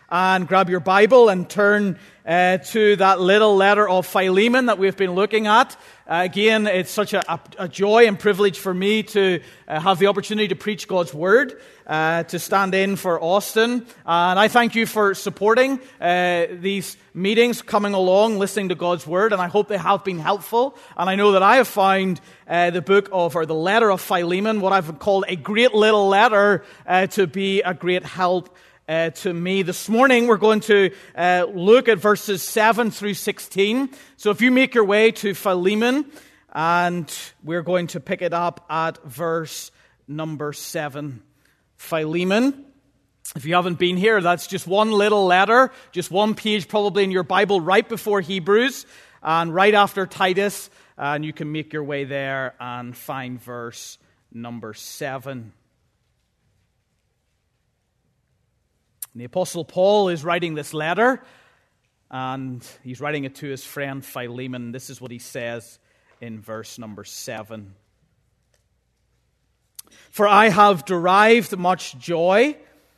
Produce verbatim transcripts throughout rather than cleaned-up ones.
and grab your Bible and turn uh, to that little letter of Philemon that we've been looking at. Uh, again, it's such a, a, a joy and privilege for me to uh, have the opportunity to preach God's Word, uh, to stand in for Austin. And I thank you for supporting uh, these meetings, coming along, listening to God's Word, and I hope they have been helpful. And I know that I have found uh, the book of, or the letter of Philemon, what I've called a great little letter, uh, to be a great help Uh, to me. This morning we're going to uh, look at verses seven through sixteen. So if you make your way to Philemon, and we're going to pick it up at verse number seven. Philemon, if you haven't been here, that's just one little letter, just one page probably in your Bible right before Hebrews and right after Titus, and you can make your way there and find verse number seven. The Apostle Paul is writing this letter, and he's writing it to his friend Philemon. This is what he says in verse number seven. For I have derived much joy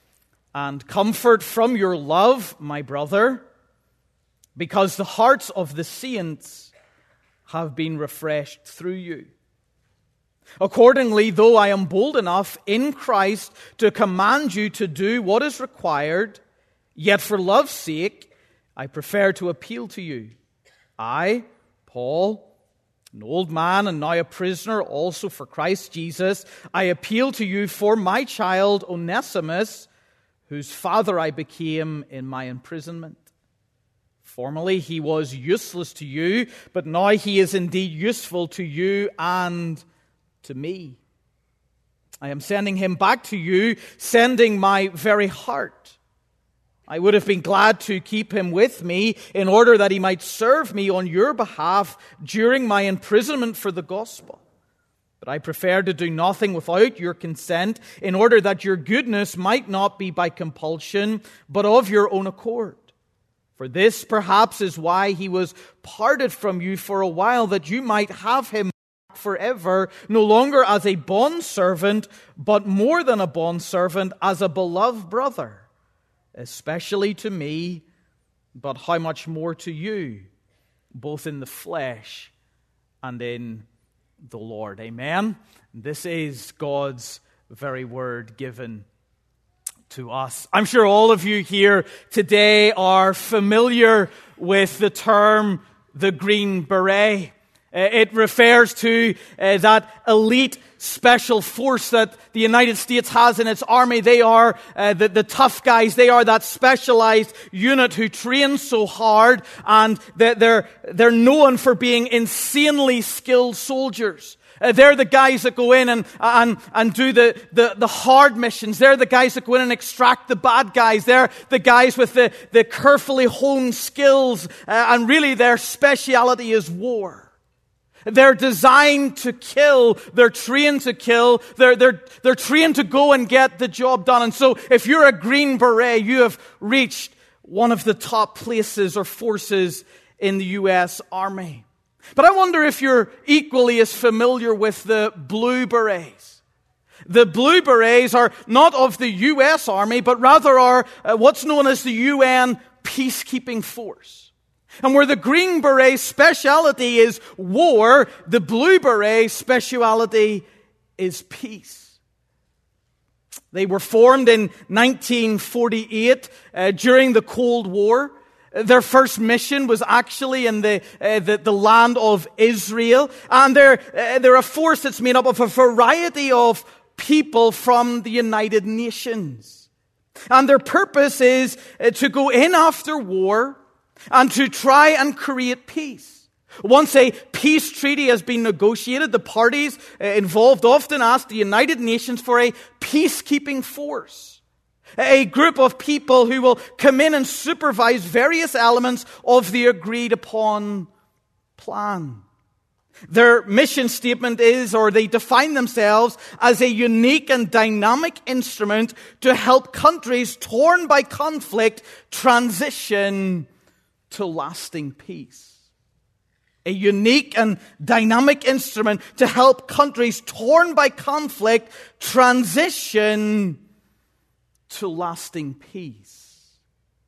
and comfort from your love, my brother, because the hearts of the saints have been refreshed through you. Accordingly, though I am bold enough in Christ to command you to do what is required, yet for love's sake, I prefer to appeal to you. I, Paul, an old man and now a prisoner also for Christ Jesus, I appeal to you for my child Onesimus, whose father I became in my imprisonment. Formerly he was useless to you, but now he is indeed useful to you and to me. I am sending him back to you, sending my very heart. I would have been glad to keep him with me in order that he might serve me on your behalf during my imprisonment for the gospel. But I prefer to do nothing without your consent in order that your goodness might not be by compulsion, but of your own accord. For this perhaps is why he was parted from you for a while, that you might have him forever, no longer as a bondservant, but more than a bondservant, as a beloved brother, especially to me, but how much more to you, both in the flesh and in the Lord. Amen. This is God's very word given to us. I'm sure all of you here today are familiar with the term the Green Beret. It refers to uh, that elite special force that the United States has in its army. They are uh, the, the tough guys. They are that specialized unit who train so hard, and they're, they're known for being insanely skilled soldiers. Uh, they're the guys that go in and and, and do the, the, the hard missions. They're the guys that go in and extract the bad guys. They're the guys with the, the carefully honed skills, uh, and really their speciality is war. They're designed to kill. They're trained to kill. They're, they're, they're trained to go and get the job done. And so if you're a Green Beret, you have reached one of the top places or forces in the U S Army. But I wonder if you're equally as familiar with the Blue Berets. The Blue Berets are not of the U S Army, but rather are uh, what's known as the U N peacekeeping force. And where the Green Beret speciality is war, the Blue Beret speciality is peace. They were formed in nineteen forty-eight uh, during the Cold War. Their first mission was actually in the uh, the, the land of Israel, and they're uh, they're a force that's made up of a variety of people from the United Nations, and their purpose is uh, to go in after war and to try and create peace. Once a peace treaty has been negotiated, the parties involved often ask the United Nations for a peacekeeping force. A group of people who will come in and supervise various elements of the agreed upon plan. Their mission statement is, or they define themselves as a unique and dynamic instrument to help countries torn by conflict transition to lasting peace. A unique and dynamic instrument to help countries torn by conflict transition to lasting peace.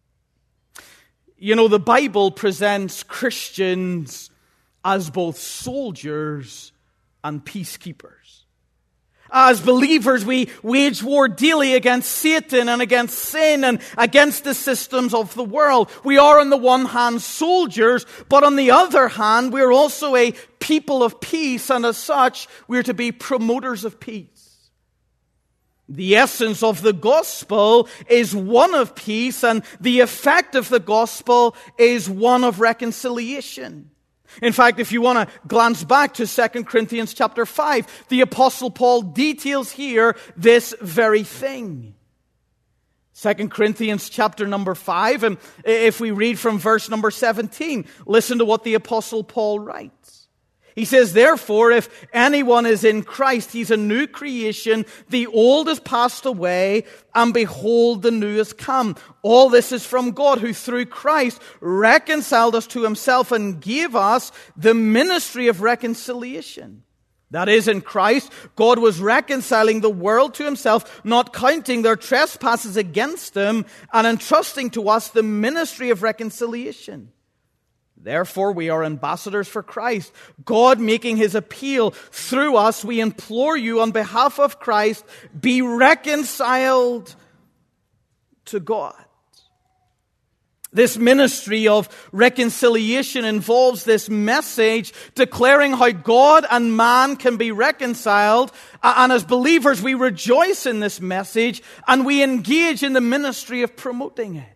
You know, the Bible presents Christians as both soldiers and peacekeepers. As believers, we wage war daily against Satan and against sin and against the systems of the world. We are on the one hand soldiers, but on the other hand, we're also a people of peace, and as such, we're to be promoters of peace. The essence of the gospel is one of peace, and the effect of the gospel is one of reconciliation. In fact, if you want to glance back to Second Corinthians chapter five, the Apostle Paul details here this very thing. Second Corinthians chapter number five, and if we read from verse number seventeen, listen to what the Apostle Paul writes. He says, therefore, if anyone is in Christ, he's a new creation. The old has passed away, and behold, the new has come. All this is from God, who through Christ reconciled us to himself and gave us the ministry of reconciliation. That is, in Christ, God was reconciling the world to himself, not counting their trespasses against them, and entrusting to us the ministry of reconciliation. Therefore, we are ambassadors for Christ, God making his appeal through us. We implore you on behalf of Christ, be reconciled to God. This ministry of reconciliation involves this message declaring how God and man can be reconciled. And as believers, we rejoice in this message and we engage in the ministry of promoting it.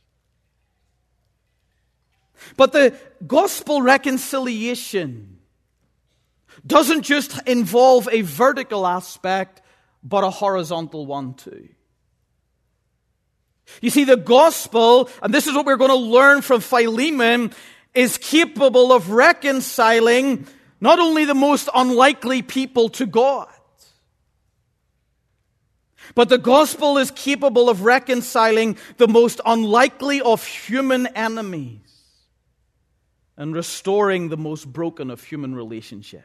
But the gospel reconciliation doesn't just involve a vertical aspect, but a horizontal one too. You see, the gospel, and this is what we're going to learn from Philemon, is capable of reconciling not only the most unlikely people to God, but the gospel is capable of reconciling the most unlikely of human enemies and restoring the most broken of human relationships.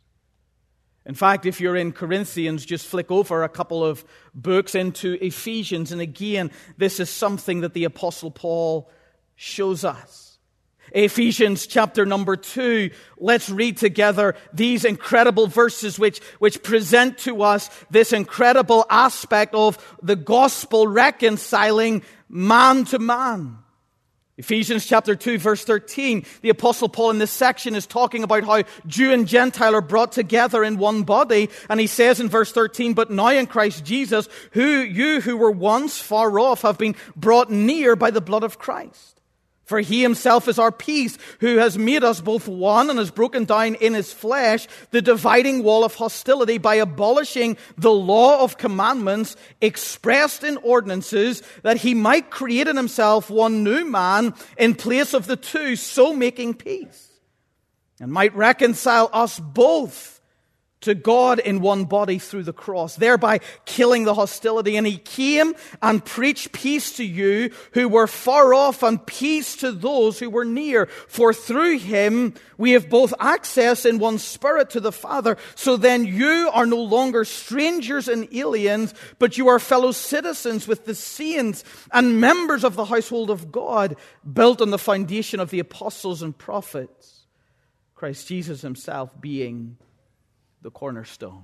In fact, if you're in Corinthians, just flick over a couple of books into Ephesians. And again, this is something that the Apostle Paul shows us. Ephesians chapter number two, let's read together these incredible verses which, which present to us this incredible aspect of the gospel reconciling man to man. Ephesians chapter two, verse thirteen, the Apostle Paul in this section is talking about how Jew and Gentile are brought together in one body. And he says in verse thirteen, but now in Christ Jesus, who you who were once far off have been brought near by the blood of Christ. For he himself is our peace, who has made us both one and has broken down in his flesh the dividing wall of hostility by abolishing the law of commandments expressed in ordinances, that he might create in himself one new man in place of the two, so making peace, and might reconcile us both to God in one body through the cross, thereby killing the hostility. And he came and preached peace to you who were far off and peace to those who were near. For through him we have both access in one spirit to the Father. So then you are no longer strangers and aliens, but you are fellow citizens with the saints and members of the household of God, built on the foundation of the apostles and prophets, Christ Jesus himself being the cornerstone.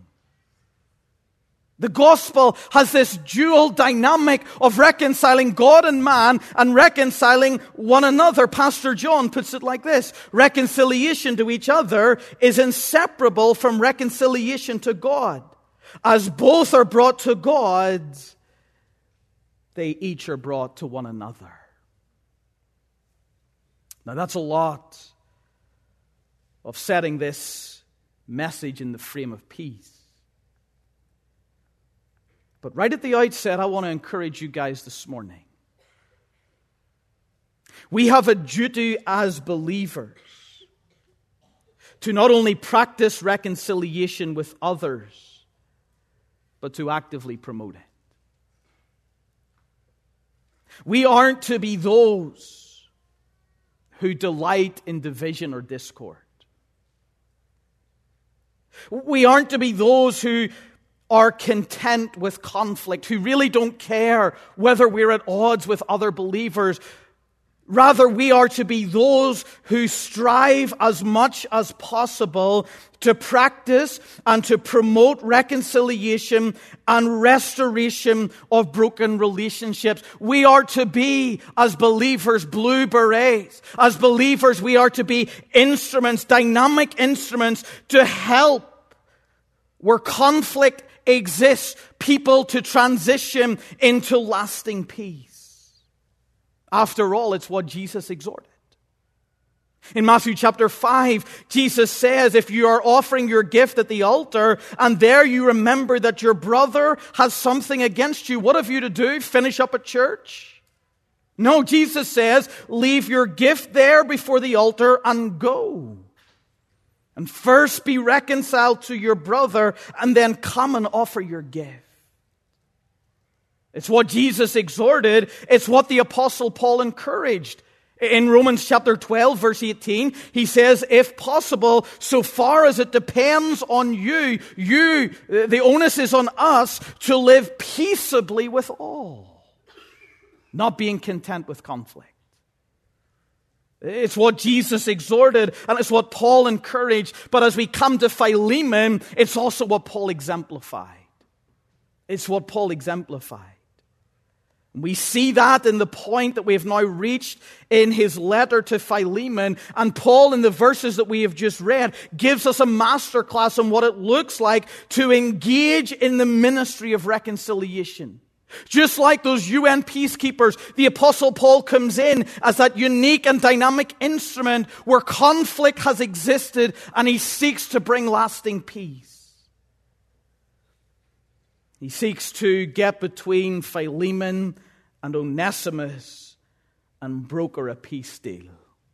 The gospel has this dual dynamic of reconciling God and man and reconciling one another. Pastor John puts it like this: reconciliation to each other is inseparable from reconciliation to God. As both are brought to God, they each are brought to one another. Now that's a lot of setting this message in the frame of peace. But right at the outset, I want to encourage you guys this morning. We have a duty as believers to not only practice reconciliation with others, but to actively promote it. We aren't to be those who delight in division or discord. We aren't to be those who are content with conflict, who really don't care whether we're at odds with other believers. Rather, we are to be those who strive as much as possible to practice and to promote reconciliation and restoration of broken relationships. We are to be, as believers, blue berets. As believers, we are to be instruments, dynamic instruments to help where conflict exists, people to transition into lasting peace. After all, it's what Jesus exhorted. In Matthew chapter five, Jesus says, if you are offering your gift at the altar, and there you remember that your brother has something against you, what have you to do? Finish up at church? No, Jesus says, leave your gift there before the altar and go. And first be reconciled to your brother, and then come and offer your gift. It's what Jesus exhorted. It's what the Apostle Paul encouraged. In Romans chapter twelve, verse eighteen, he says, if possible, so far as it depends on you, you, the onus is on us to live peaceably with all, not being content with conflict. It's what Jesus exhorted, and it's what Paul encouraged. But as we come to Philemon, it's also what Paul exemplified. It's what Paul exemplified. We see that in the point that we have now reached in his letter to Philemon. And Paul, in the verses that we have just read, gives us a masterclass on what it looks like to engage in the ministry of reconciliation. Just like those U N peacekeepers, the Apostle Paul comes in as that unique and dynamic instrument where conflict has existed, and he seeks to bring lasting peace. He seeks to get between Philemon and Onesimus and broker a peace deal.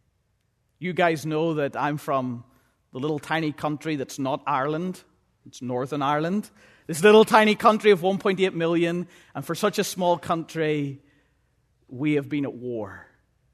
You guys know that I'm from the little tiny country that's not Ireland. It's Northern Ireland. This little tiny country of one point eight million. And for such a small country, we have been at war.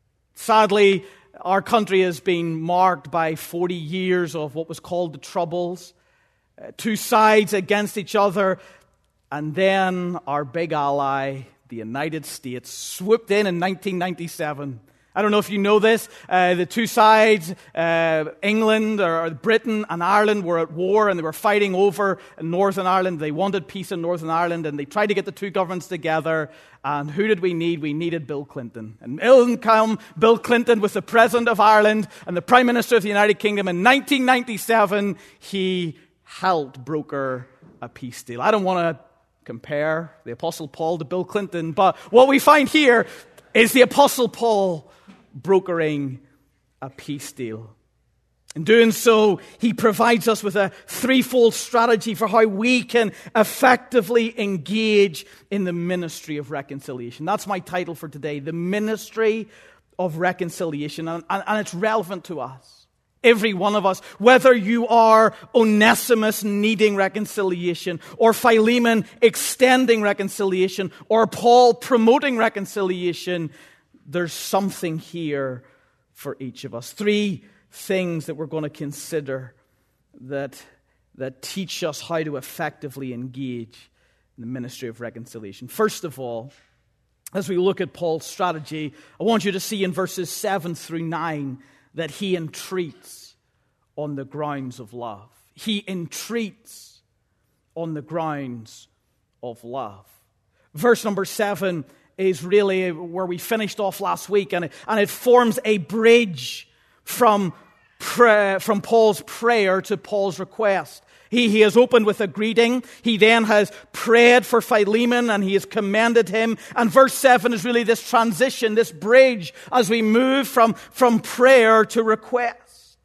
Sadly, our country has been marked by forty years of what was called the Troubles. Uh, two sides against each other. And then our big ally, the United States, swooped in in nineteen ninety-seven. I don't know if you know this. Uh, the two sides, uh, England or Britain and Ireland, were at war, and they were fighting over Northern Ireland. They wanted peace in Northern Ireland, and they tried to get the two governments together. And who did we need? We needed Bill Clinton. And in came Bill Clinton with the President of Ireland and the Prime Minister of the United Kingdom. In nineteen ninety-seven, he helped broker a peace deal. I don't want to compare the Apostle Paul to Bill Clinton, but what we find here is the Apostle Paul brokering a peace deal. In doing so, he provides us with a threefold strategy for how we can effectively engage in the ministry of reconciliation. That's my title for today, the ministry of reconciliation, and, and, and it's relevant to us. Every one of us, whether you are Onesimus needing reconciliation, or Philemon extending reconciliation, or Paul promoting reconciliation, there's something here for each of us. Three things that we're going to consider that, that teach us how to effectively engage in the ministry of reconciliation. First of all, as we look at Paul's strategy, I want you to see in verses seven through nine that he entreats on the grounds of love. He entreats on the grounds of love. Verse number seven is really where we finished off last week, and it, and it forms a bridge from, prayer, from Paul's prayer to Paul's request. He, he has opened with a greeting. He then has prayed for Philemon, and he has commended him. And verse seven is really this transition, this bridge, as we move from, from prayer to request.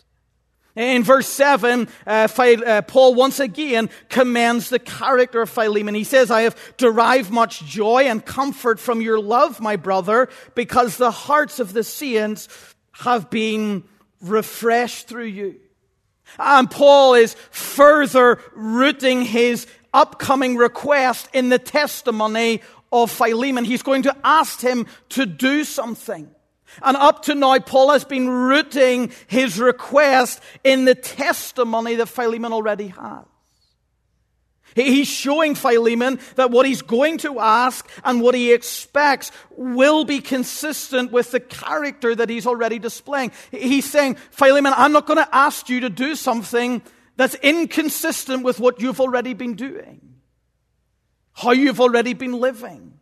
In verse seven, uh, uh, Paul once again commends the character of Philemon. He says, I have derived much joy and comfort from your love, my brother, because the hearts of the saints have been refreshed through you. And Paul is further rooting his upcoming request in the testimony of Philemon. He's going to ask him to do something. And up to now, Paul has been rooting his request in the testimony that Philemon already has. He's showing Philemon that what he's going to ask and what he expects will be consistent with the character that he's already displaying. He's saying, Philemon, I'm not going to ask you to do something that's inconsistent with what you've already been doing, how you've already been living.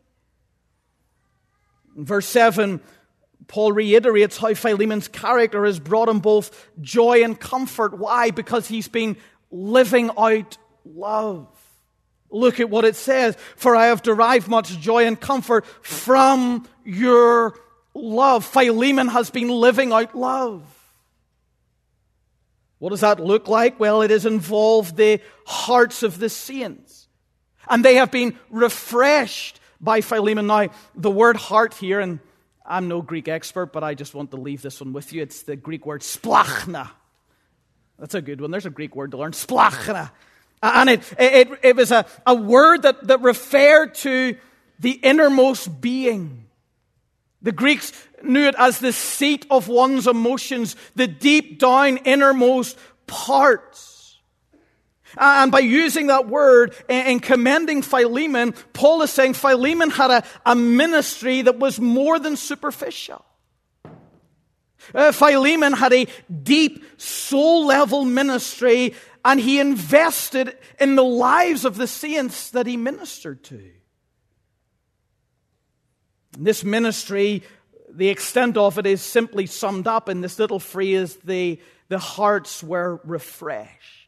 In verse seven, Paul reiterates how Philemon's character has brought him both joy and comfort. Why? Because he's been living out love. Look at what it says. For I have derived much joy and comfort from your love. Philemon has been living out love. What does that look like? Well, it has involved the hearts of the saints. And they have been refreshed by Philemon. Now, the word heart here, and I'm no Greek expert, but I just want to leave this one with you. It's the Greek word splachna. That's a good one. There's a Greek word to learn. Splachna. And it, it, it was a, a word that, that referred to the innermost being. The Greeks knew it as the seat of one's emotions, the deep down innermost parts. And by using that word and commending Philemon, Paul is saying Philemon had a, a ministry that was more than superficial. Uh, Philemon had a deep soul-level ministry, and he invested in the lives of the saints that he ministered to. This ministry, the extent of it is simply summed up in this little phrase, the, the hearts were refreshed.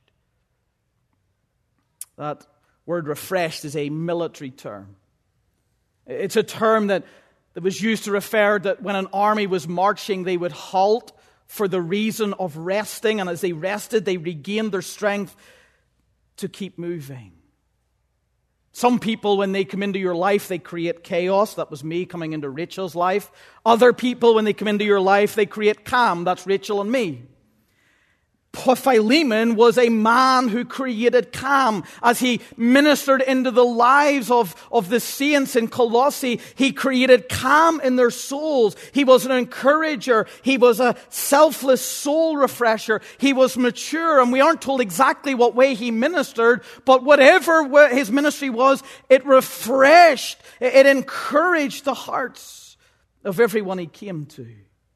That word refreshed is a military term. It's a term that, that was used to refer that when an army was marching, they would halt for the reason of resting, and as they rested, they regained their strength to keep moving. Some people, when they come into your life, they create chaos. That was me coming into Rachel's life. Other people, when they come into your life, they create calm. That's Rachel and me. Philemon was a man who created calm. As he ministered into the lives of, of the saints in Colossae, he created calm in their souls. He was an encourager. He was a selfless soul refresher. He was mature, and we aren't told exactly what way he ministered, but whatever his ministry was, it refreshed, it encouraged the hearts of everyone he came to.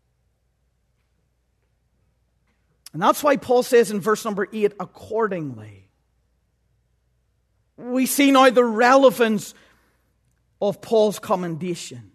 And that's why Paul says in verse number eight, accordingly. We see now the relevance of Paul's commendation.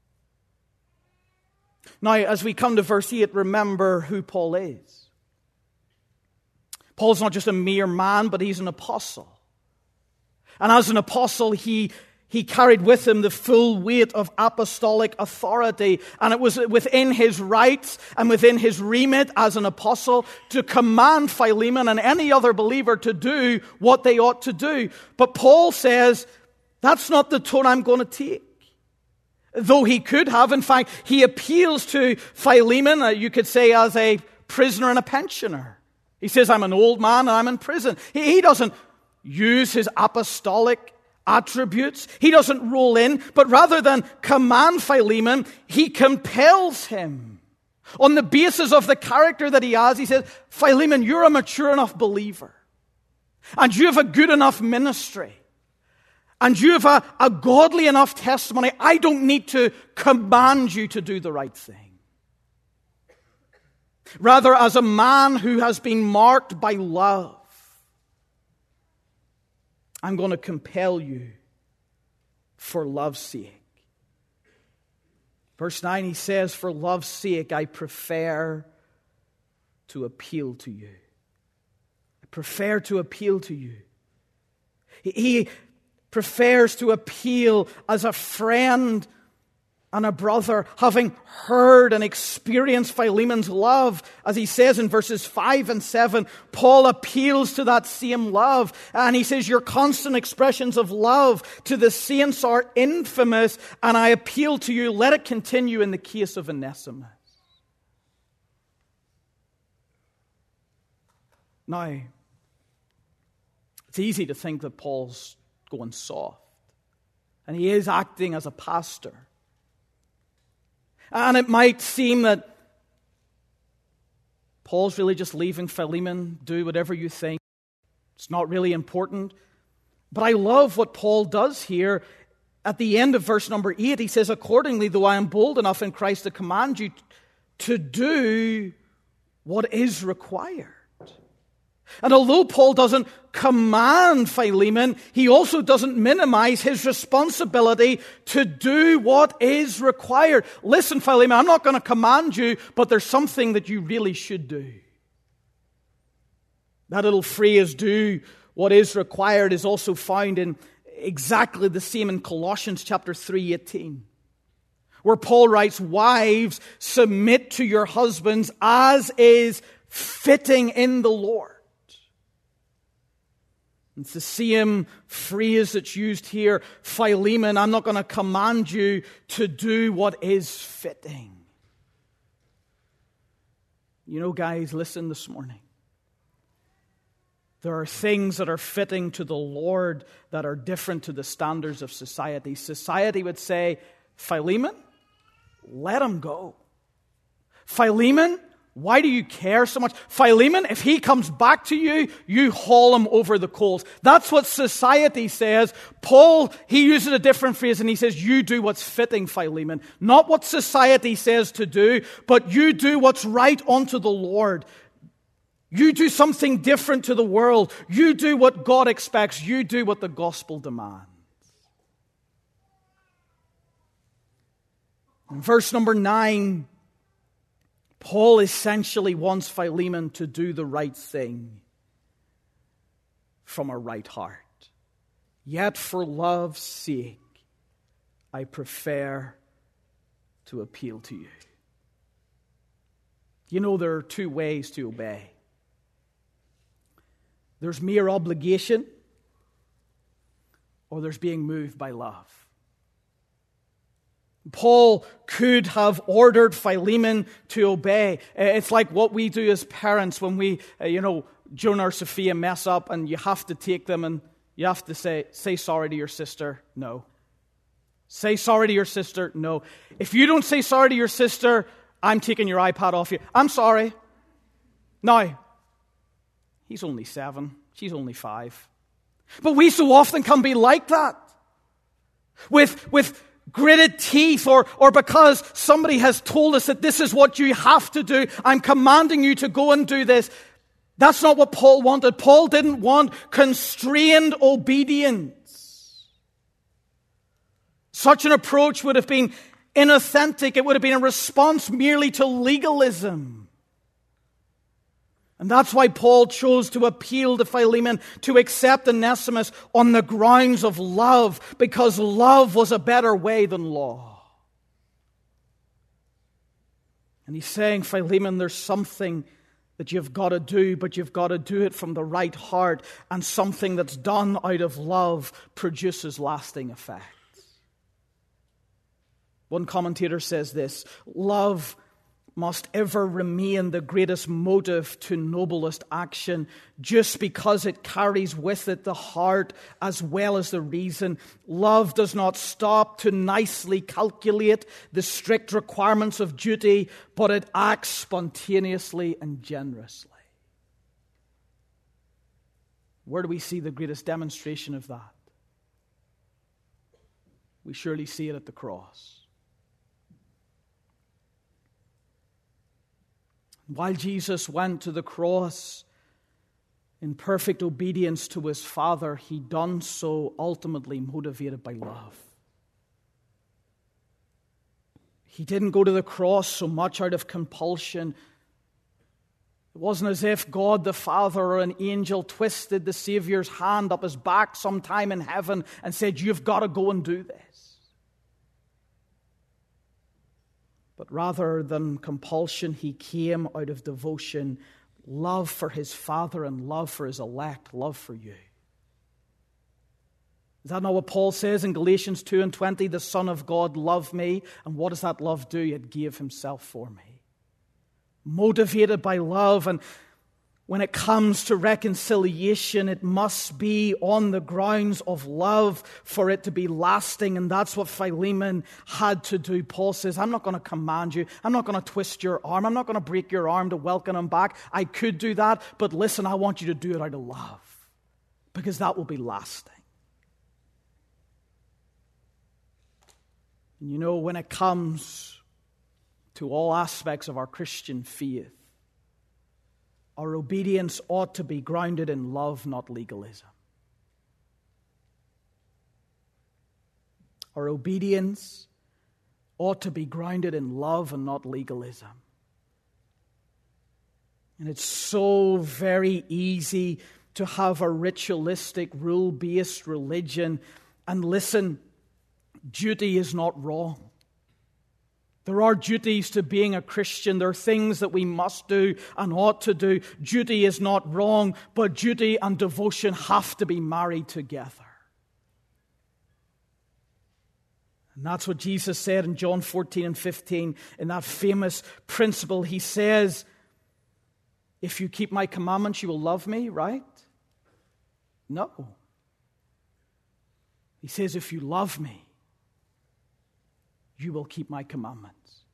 Now, as we come to verse eight, remember who Paul is. Paul's not just a mere man, but he's an apostle. And as an apostle, he He carried with him the full weight of apostolic authority, and it was within his rights and within his remit as an apostle to command Philemon and any other believer to do what they ought to do. But Paul says, that's not the tone I'm going to take. Though he could have, in fact, he appeals to Philemon, uh, you could say as a prisoner and a pensioner. He says, I'm an old man and I'm in prison. He, he doesn't use his apostolic attributes. He doesn't roll in, but rather than command Philemon, he compels him. On the basis of the character that he has, he says, Philemon, you're a mature enough believer. And you have a good enough ministry. And you have a, a godly enough testimony. I don't need to command you to do the right thing. Rather, as a man who has been marked by love, I'm going to compel you for love's sake. Verse nine, he says, for love's sake, I prefer to appeal to you. I prefer to appeal to you. He, he prefers to appeal as a friend and a brother, having heard and experienced Philemon's love. As he says in verses five and seven, Paul appeals to that same love. And he says, your constant expressions of love to the saints are infamous, and I appeal to you, let it continue in the case of Onesimus. Now, it's easy to think that Paul's going soft. And he is acting as a pastor. And it might seem that Paul's really just leaving Philemon, do whatever you think. It's not really important. But I love what Paul does here. At the end of verse number eight, he says, accordingly, though I am bold enough in Christ to command you to do what is required. And although Paul doesn't command Philemon, he also doesn't minimize his responsibility to do what is required. Listen, Philemon, I'm not going to command you, but there's something that you really should do. That little phrase, do what is required, is also found in exactly the same in Colossians chapter three eighteen, where Paul writes, wives, submit to your husbands as is fitting in the Lord. It's the same phrase that's used here. Philemon, I'm not going to command you to do what is fitting. You know, guys, listen this morning. There are things that are fitting to the Lord that are different to the standards of society. Society would say, Philemon, let him go. Philemon, why do you care so much? Philemon, if he comes back to you, you haul him over the coals. That's what society says. Paul, he uses a different phrase and he says, you do what's fitting, Philemon. Not what society says to do, but you do what's right unto the Lord. You do something different to the world. You do what God expects. You do what the gospel demands. In verse number nine, Paul essentially wants Philemon to do the right thing from a right heart. Yet for love's sake, I prefer to appeal to you. You know, there are two ways to obey. There's mere obligation, or there's being moved by love. Paul could have ordered Philemon to obey. It's like what we do as parents when we, you know, Jonah or Sophia mess up and you have to take them and you have to say, say sorry to your sister. No. Say sorry to your sister. No. If you don't say sorry to your sister, I'm taking your iPad off you. I'm sorry. Now, he's only seven. She's only five. But we so often can be like that. With, with, gritted teeth, or, or because somebody has told us that this is what you have to do. I'm commanding you to go and do this. That's not what Paul wanted. Paul didn't want constrained obedience. Such an approach would have been inauthentic. It would have been a response merely to legalism. And that's why Paul chose to appeal to Philemon to accept Onesimus on the grounds of love, because love was a better way than law. And he's saying, Philemon, there's something that you've got to do, but you've got to do it from the right heart, and something that's done out of love produces lasting effects. One commentator says this, love must ever remain the greatest motive to noblest action, just because it carries with it the heart as well as the reason. Love does not stop to nicely calculate the strict requirements of duty, but it acts spontaneously and generously. Where do we see the greatest demonstration of that? We surely see it at the cross. While Jesus went to the cross in perfect obedience to his Father, he done so ultimately motivated by love. He didn't go to the cross so much out of compulsion. It wasn't as if God the Father or an angel twisted the Savior's hand up his back sometime in heaven and said, you've got to go and do this. But rather than compulsion, he came out of devotion, love for his Father and love for his elect, love for you. Is that not what Paul says in Galatians two and twenty? The Son of God loved me. And what does that love do? It gave himself for me. Motivated by love. And when it comes to reconciliation, it must be on the grounds of love for it to be lasting. And that's what Philemon had to do. Paul says, I'm not going to command you. I'm not going to twist your arm. I'm not going to break your arm to welcome him back. I could do that. But listen, I want you to do it out of love, because that will be lasting. And you know, when it comes to all aspects of our Christian faith, our obedience ought to be grounded in love, not legalism. Our obedience ought to be grounded in love and not legalism. And it's so very easy to have a ritualistic, rule-based religion. And listen, duty is not wrong. There are duties to being a Christian. There are things that we must do and ought to do. Duty is not wrong, but duty and devotion have to be married together. And that's what Jesus said in John fourteen and fifteen, in that famous principle. He says, if you keep my commandments, you will love me, right? No. He says, if you love me, you will keep my commandments.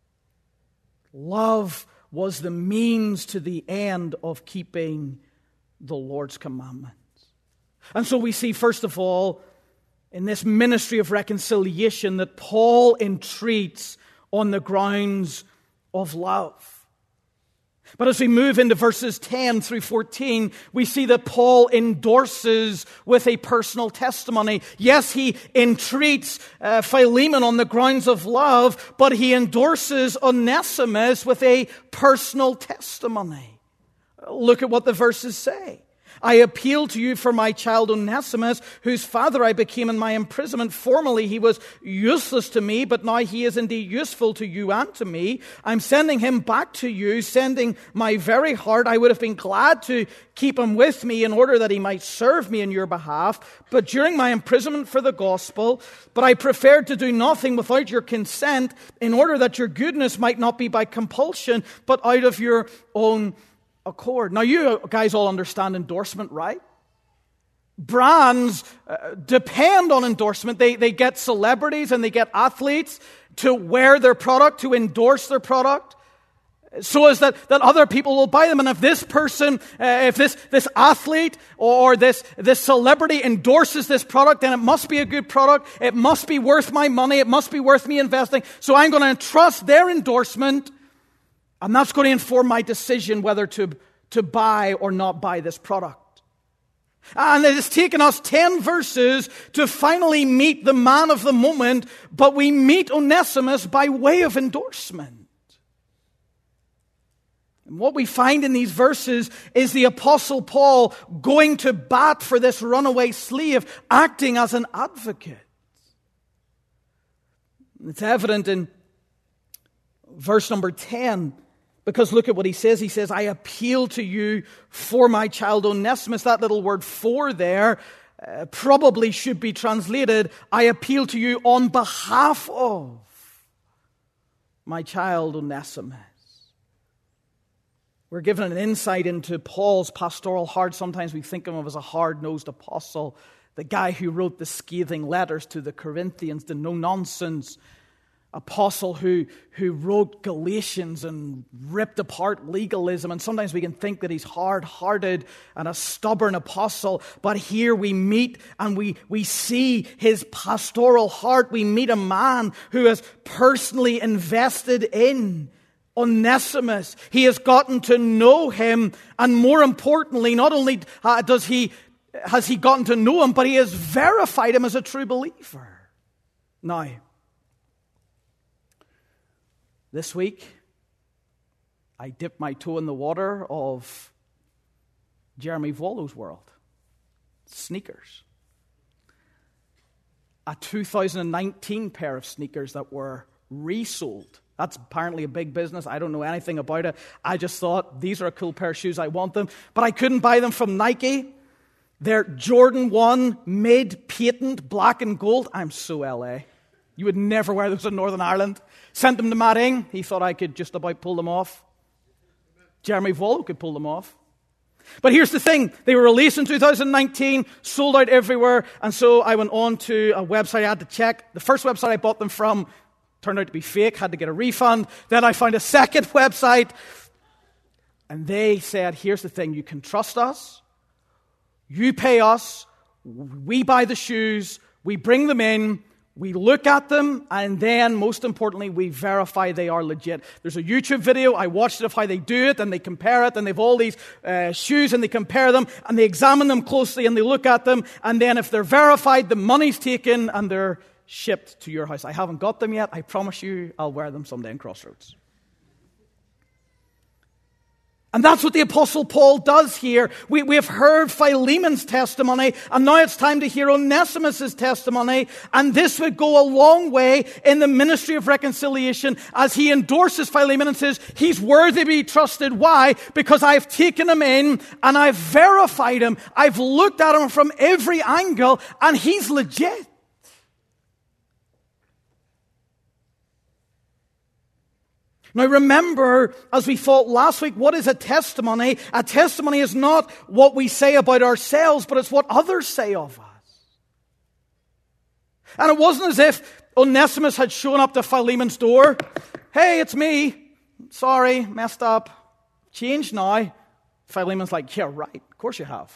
Love was the means to the end of keeping the Lord's commandments. And so we see, first of all, in this ministry of reconciliation, that Paul entreats on the grounds of love. But as we move into verses ten through fourteen, we see that Paul endorses with a personal testimony. Yes, he entreats uh, Philemon on the grounds of love, but he endorses Onesimus with a personal testimony. Look at what the verses say. I appeal to you for my child Onesimus, whose father I became in my imprisonment. Formerly he was useless to me, but now he is indeed useful to you and to me. I'm sending him back to you, sending my very heart. I would have been glad to keep him with me in order that he might serve me in your behalf. But during my imprisonment for the gospel, but I preferred to do nothing without your consent, in order that your goodness might not be by compulsion, but out of your own accord. Now, you guys all understand endorsement, right? Brands uh, depend on endorsement. They, they get celebrities and they get athletes to wear their product, to endorse their product, so as that, that other people will buy them. And if this person, uh, if this, this athlete or this, this celebrity endorses this product, then it must be a good product. It must be worth my money. It must be worth me investing. So I'm going to entrust their endorsement, and that's going to inform my decision whether to, to buy or not buy this product. And it has taken us ten verses to finally meet the man of the moment, but we meet Onesimus by way of endorsement. And what we find in these verses is the Apostle Paul going to bat for this runaway slave, acting as an advocate. It's evident in verse number ten. Because look at what he says. He says, I appeal to you for my child Onesimus. That little word for there uh, probably should be translated, I appeal to you on behalf of my child Onesimus. We're given an insight into Paul's pastoral heart. Sometimes we think of him as a hard-nosed apostle, the guy who wrote the scathing letters to the Corinthians, the no-nonsense apostle who, who wrote Galatians and ripped apart legalism. And sometimes we can think that he's hard-hearted and a stubborn apostle. But here we meet and we, we see his pastoral heart. We meet a man who has personally invested in Onesimus. He has gotten to know him. And more importantly, not only uh, does he, has he gotten to know him, but he has verified him as a true believer. Now, this week, I dipped my toe in the water of Jeremy Volo's world. Sneakers. A two thousand nineteen pair of sneakers that were resold. That's apparently a big business. I don't know anything about it. I just thought, these are a cool pair of shoes. I want them. But I couldn't buy them from Nike. They're Jordan one, mid-patent, black and gold. I'm so L A. You would never wear those in Northern Ireland. Sent them to Matt Ing. He thought I could just about pull them off. Jeremy Volo could pull them off. But here's the thing. They were released in two thousand nineteen, sold out everywhere. And so I went on to a website I had to check. The first website I bought them from turned out to be fake. Had to get a refund. Then I found a second website. And they said, here's the thing. You can trust us. You pay us. We buy the shoes. We bring them in. We look at them, and then, most importantly, we verify they are legit. There's a YouTube video, I watched it, of how they do it, and they compare it, and they've all these uh, shoes, and they compare them, and they examine them closely, and they look at them, and then if they're verified, the money's taken, and they're shipped to your house. I haven't got them yet. I promise you I'll wear them someday in Crossroads. And that's what the Apostle Paul does here. We, we have heard Philemon's testimony, and now it's time to hear Onesimus' testimony. And this would go a long way in the ministry of reconciliation as he endorses Philemon and says, he's worthy to be trusted. Why? Because I've taken him in and I've verified him. I've looked at him from every angle, and he's legit. Now remember, as we thought last week, what is a testimony? A testimony is not what we say about ourselves, but it's what others say of us. And it wasn't as if Onesimus had shown up to Philemon's door. Hey, it's me. Sorry, messed up. Changed now. Philemon's like, yeah, right. Of course you have.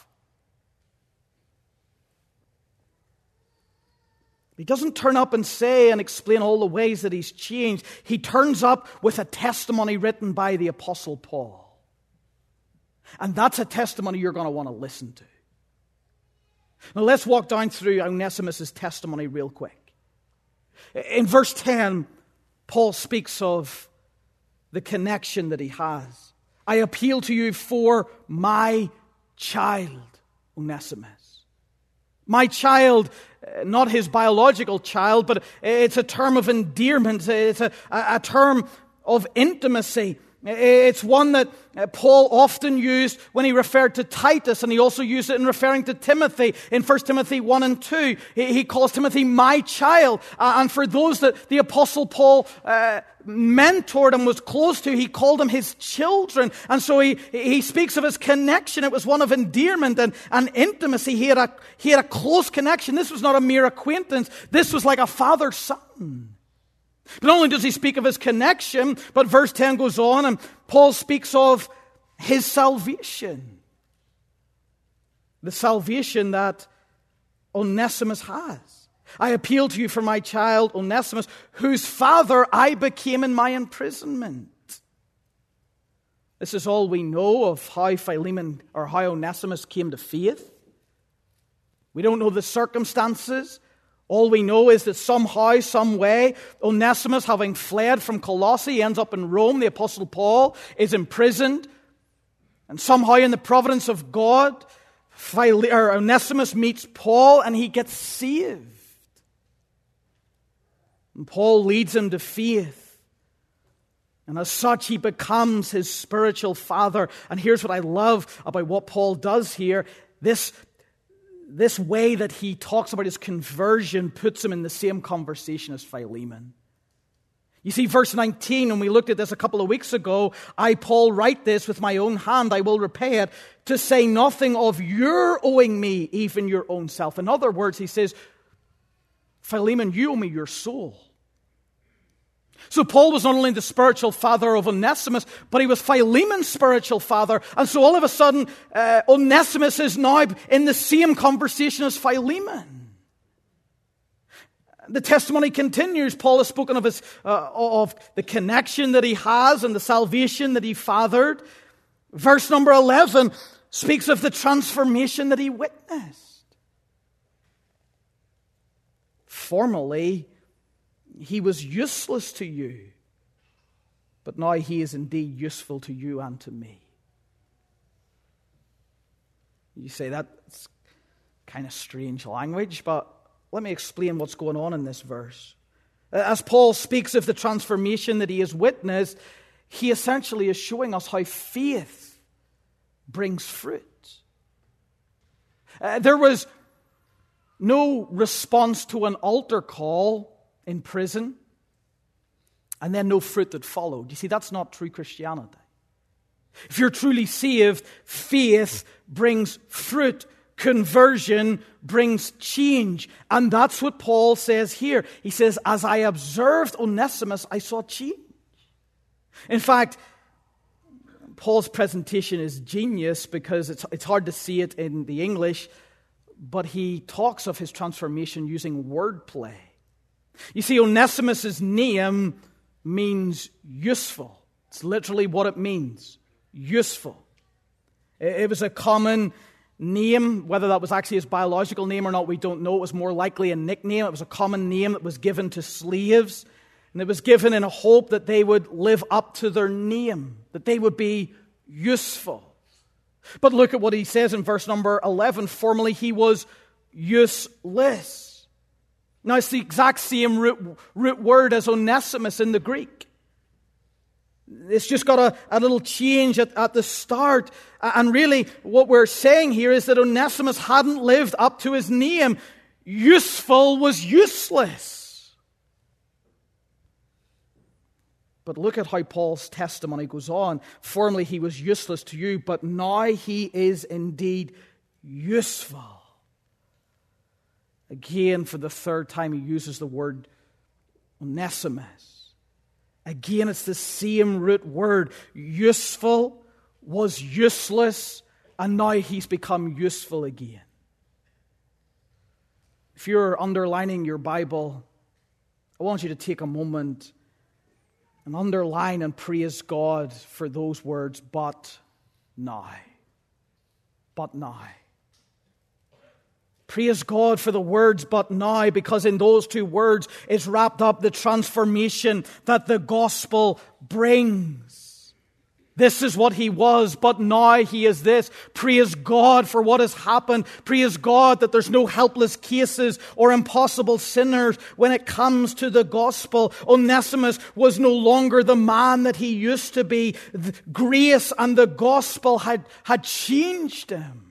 He doesn't turn up and say and explain all the ways that he's changed. He turns up with a testimony written by the Apostle Paul. And that's a testimony you're going to want to listen to. Now let's walk down through Onesimus' testimony real quick. In verse ten, Paul speaks of the connection that he has. I appeal to you for my child, Onesimus. My child, not his biological child, but it's a term of endearment. It's a, a term of intimacy. It's one that Paul often used when he referred to Titus, and he also used it in referring to Timothy. In First Timothy one and two, he calls Timothy my child. And for those that the Apostle Paul uh, mentored and was close to, he called them his children. And so he, he speaks of his connection. It was one of endearment and, and intimacy. He had, a, he had a close connection. This was not a mere acquaintance. This was like a father-son. But not only does he speak of his connection, but verse ten goes on and Paul speaks of his salvation. The salvation that Onesimus has. I appeal to you for my child Onesimus, whose father I became in my imprisonment. This is all we know of how Philemon or how Onesimus came to faith. We don't know the circumstances. All we know is that somehow, some way, Onesimus, having fled from Colossae, ends up in Rome. The Apostle Paul is imprisoned. And somehow in the providence of God, Phile- or Onesimus meets Paul and he gets saved. And Paul leads him to faith. And as such, he becomes his spiritual father. And here's what I love about what Paul does here. This This way that he talks about his conversion puts him in the same conversation as Philemon. You see, verse nineteen, and we looked at this a couple of weeks ago, I, Paul, write this with my own hand, I will repay it, to say nothing of your owing me, even your own self. In other words, he says, Philemon, you owe me your soul. So Paul was not only the spiritual father of Onesimus, but he was Philemon's spiritual father. And so all of a sudden, uh, Onesimus is now in the same conversation as Philemon. The testimony continues. Paul has spoken of his uh, of the connection that he has and the salvation that he fathered. Verse number eleven speaks of the transformation that he witnessed. Formerly, he was useless to you, but now he is indeed useful to you and to me. You say that's kind of strange language, but let me explain what's going on in this verse. As Paul speaks of the transformation that he has witnessed, he essentially is showing us how faith brings fruit. Uh, there was no response to an altar call in prison, and then no fruit that followed. You see, that's not true Christianity. If you're truly saved, faith brings fruit. Conversion brings change. And that's what Paul says here. He says, as I observed Onesimus, I saw change. In fact, Paul's presentation is genius because it's, it's hard to see it in the English, but he talks of his transformation using wordplay. You see, Onesimus' name means useful. It's literally what it means, useful. It was a common name, whether that was actually his biological name or not, we don't know. It was more likely a nickname. It was a common name that was given to slaves, and it was given in a hope that they would live up to their name, that they would be useful. But look at what he says in verse number eleven. Formerly he was useless. Now it's the exact same root, root word as Onesimus in the Greek. It's just got a, a little change at, at the start. And really what we're saying here is that Onesimus hadn't lived up to his name. Useful was useless. But look at how Paul's testimony goes on. Formerly he was useless to you, but now he is indeed useful. Again, for the third time, he uses the word Onesimus. Again, it's the same root word. Useful was useless, and now he's become useful again. If you're underlining your Bible, I want you to take a moment and underline and praise God for those words, but now. But now. Praise God for the words, but now, because in those two words is wrapped up the transformation that the gospel brings. This is what he was, but now he is this. Praise God for what has happened. Praise God that there's no helpless cases or impossible sinners when it comes to the gospel. Onesimus was no longer the man that he used to be. The grace and the gospel had, had changed him.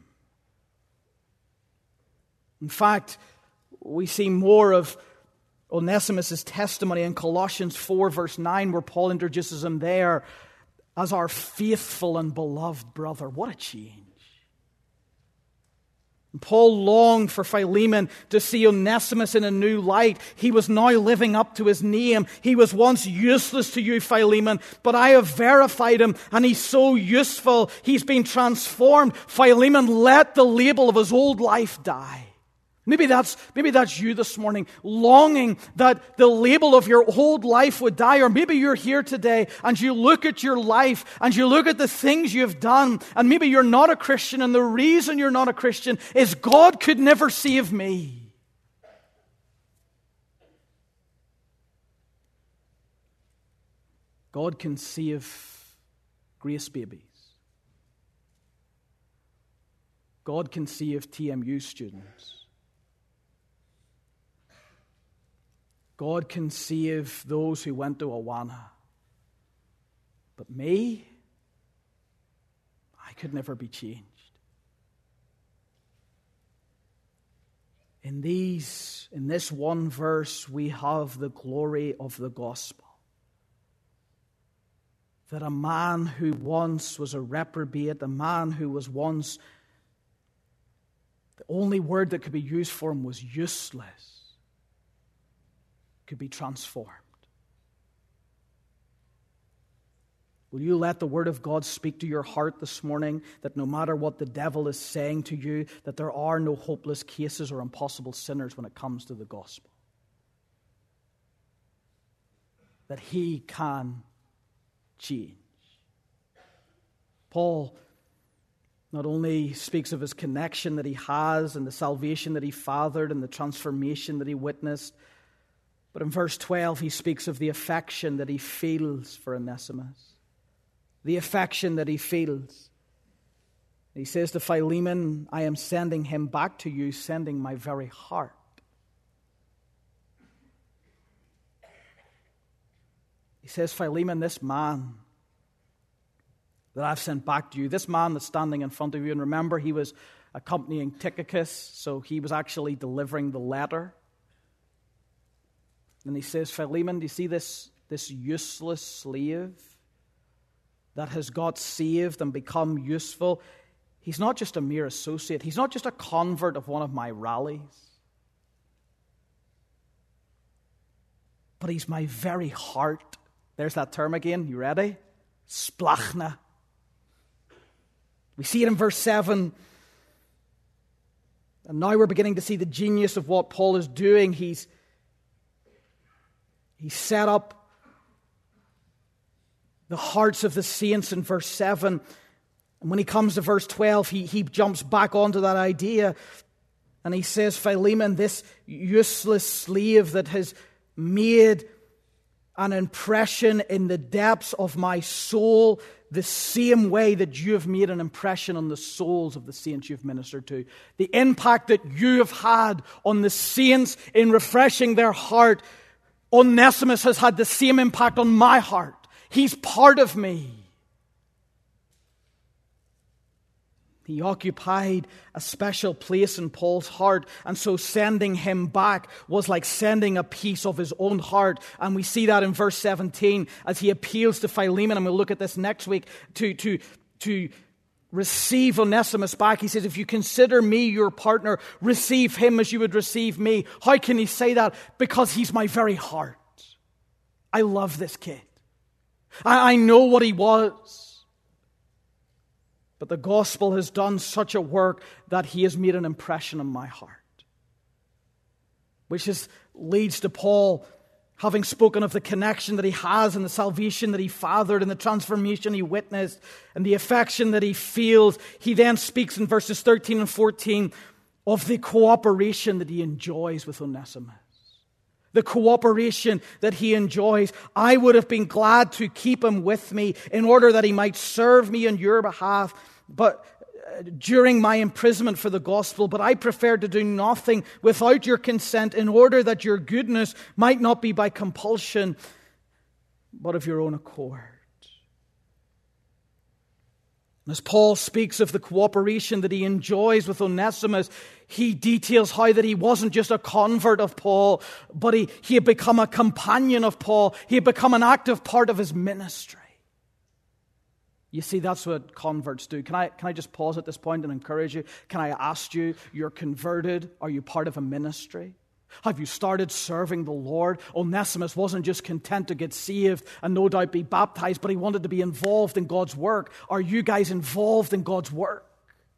In fact, we see more of Onesimus' testimony in Colossians four, verse nine, where Paul introduces him there as our faithful and beloved brother. What a change. And Paul longed for Philemon to see Onesimus in a new light. He was now living up to his name. He was once useless to you, Philemon, but I have verified him, and he's so useful. He's been transformed. Philemon, let the label of his old life die. Maybe that's, maybe that's you this morning, longing that the label of your old life would die. Or maybe you're here today and you look at your life and you look at the things you've done, and maybe you're not a Christian, and the reason you're not a Christian is God could never save me. God can save grace babies. God can save T M U students. God can save those who went to Awana. But me, I could never be changed. In these, in this one verse, we have the glory of the gospel. That a man who once was a reprobate, a man who was once, the only word that could be used for him was useless, could be transformed. Will you let the Word of God speak to your heart this morning, that no matter what the devil is saying to you, that there are no hopeless cases or impossible sinners when it comes to the gospel? That He can change. Paul not only speaks of his connection that he has and the salvation that he fathered and the transformation that he witnessed, but in verse twelve, he speaks of the affection that he feels for Onesimus. The affection that he feels. He says to Philemon, I am sending him back to you, sending my very heart. He says, Philemon, this man that I've sent back to you, this man that's standing in front of you, and remember, he was accompanying Tychicus, so he was actually delivering the letter. And he says, Philemon, do you see this, this useless slave that has got saved and become useful? He's not just a mere associate. He's not just a convert of one of my rallies. But he's my very heart. There's that term again. You ready? Splachna. We see it in verse seven. And now we're beginning to see the genius of what Paul is doing. He's He set up the hearts of the saints in verse seven. And when he comes to verse twelve, he, he jumps back onto that idea. And he says, Philemon, this useless slave that has made an impression in the depths of my soul, the same way that you have made an impression on the souls of the saints you've ministered to. The impact that you have had on the saints in refreshing their heart, Onesimus has had the same impact on my heart. He's part of me. He occupied a special place in Paul's heart, and so sending him back was like sending a piece of his own heart. And we see that in verse seventeen as he appeals to Philemon, and we'll look at this next week, to, to, to receive Onesimus back. He says, if you consider me your partner, receive him as you would receive me. How can he say that? Because he's my very heart. I love this kid. I, I know what he was. But the gospel has done such a work that he has made an impression on my heart. Which is, leads to Paul, having spoken of the connection that he has and the salvation that he fathered and the transformation he witnessed and the affection that he feels. He then speaks in verses thirteen and fourteen of the cooperation that he enjoys with Onesimus. The cooperation that he enjoys. I would have been glad to keep him with me in order that he might serve me on your behalf, but uh, during my imprisonment for the gospel. But I prefer to do nothing without your consent, in order that your goodness might not be by compulsion, but of your own accord. As Paul speaks of the cooperation that he enjoys with Onesimus, he details how that he wasn't just a convert of Paul, but he, he had become a companion of Paul. He had become an active part of his ministry. You see, that's what converts do. Can I, can I just pause at this point and encourage you? Can I ask you, you're converted? Are you part of a ministry? Have you started serving the Lord? Onesimus wasn't just content to get saved and no doubt be baptized, but he wanted to be involved in God's work. Are you guys involved in God's work?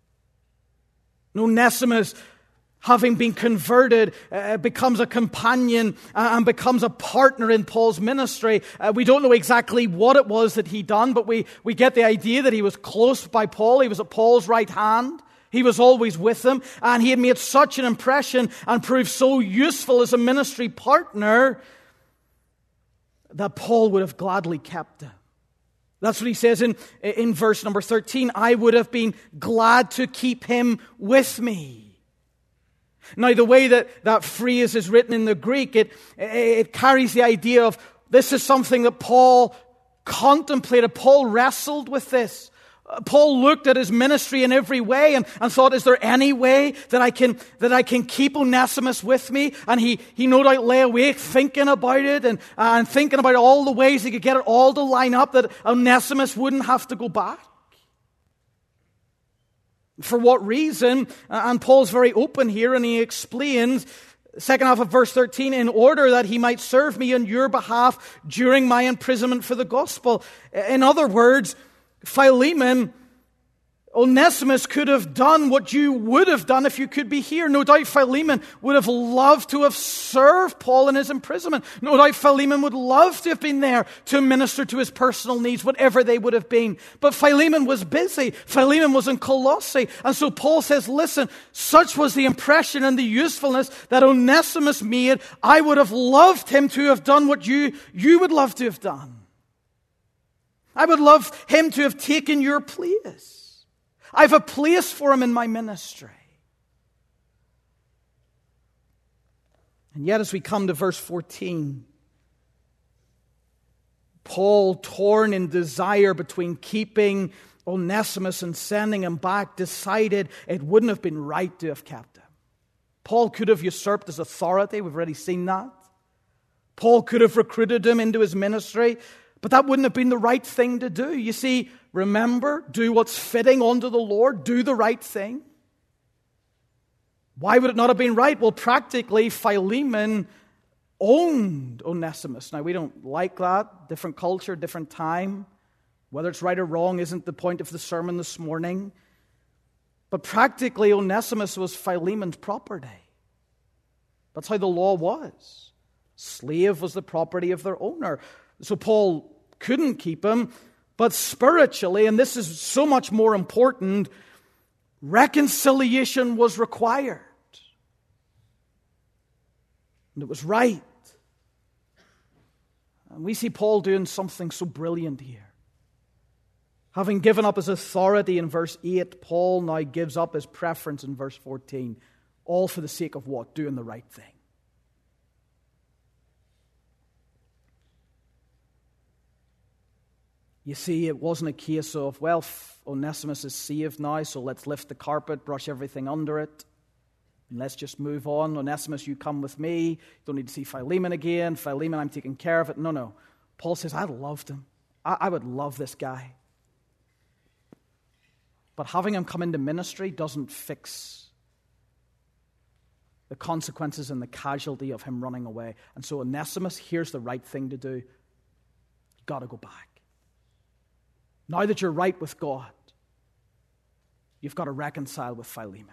Onesimus, having been converted, uh, becomes a companion uh, and becomes a partner in Paul's ministry. Uh, we don't know exactly what it was that he done, but we, we get the idea that he was close by Paul. He was at Paul's right hand. He was always with him, and he had made such an impression and proved so useful as a ministry partner that Paul would have gladly kept him. That's what he says in, in verse number thirteen. I would have been glad to keep him with me. Now, the way that that phrase is written in the Greek, it, it carries the idea of this is something that Paul contemplated. Paul wrestled with this. Paul looked at his ministry in every way and, and thought, is there any way that I can that I can keep Onesimus with me? And he, he no doubt lay awake thinking about it and, and thinking about all the ways he could get it all to line up that Onesimus wouldn't have to go back. For what reason? And Paul's very open here, and he explains, second half of verse thirteen, in order that he might serve me on your behalf during my imprisonment for the gospel. In other words, Philemon, Onesimus could have done what you would have done if you could be here. No doubt Philemon would have loved to have served Paul in his imprisonment. No doubt Philemon would love to have been there to minister to his personal needs, whatever they would have been. But Philemon was busy. Philemon was in Colossae. And so Paul says, listen, such was the impression and the usefulness that Onesimus made. I would have loved him to have done what you, you would love to have done. I would love him to have taken your place. I have a place for him in my ministry. And yet as we come to verse fourteen, Paul, torn in desire between keeping Onesimus and sending him back, decided it wouldn't have been right to have kept him. Paul could have usurped his authority. We've already seen that. Paul could have recruited him into his ministry. But that wouldn't have been the right thing to do. You see, remember, do what's fitting unto the Lord. Do the right thing. Why would it not have been right? Well, practically, Philemon owned Onesimus. Now, we don't like that. Different culture, different time. Whether it's right or wrong isn't the point of the sermon this morning. But practically, Onesimus was Philemon's property. That's how the law was. Slave was the property of their owner. So Paul couldn't keep him, but spiritually, and this is so much more important, reconciliation was required. And it was right. And we see Paul doing something so brilliant here. Having given up his authority in verse eight, Paul now gives up his preference in verse fourteen. All for the sake of what? Doing the right thing. You see, it wasn't a case of, well, Onesimus is saved now, so let's lift the carpet, brush everything under it, and let's just move on. Onesimus, you come with me. You don't need to see Philemon again. Philemon, I'm taking care of it. No, no. Paul says, I loved him. I, I would love this guy. But having him come into ministry doesn't fix the consequences and the casualty of him running away. And so Onesimus, here's the right thing to do. You've got to go back. Now that you're right with God, you've got to reconcile with Philemon.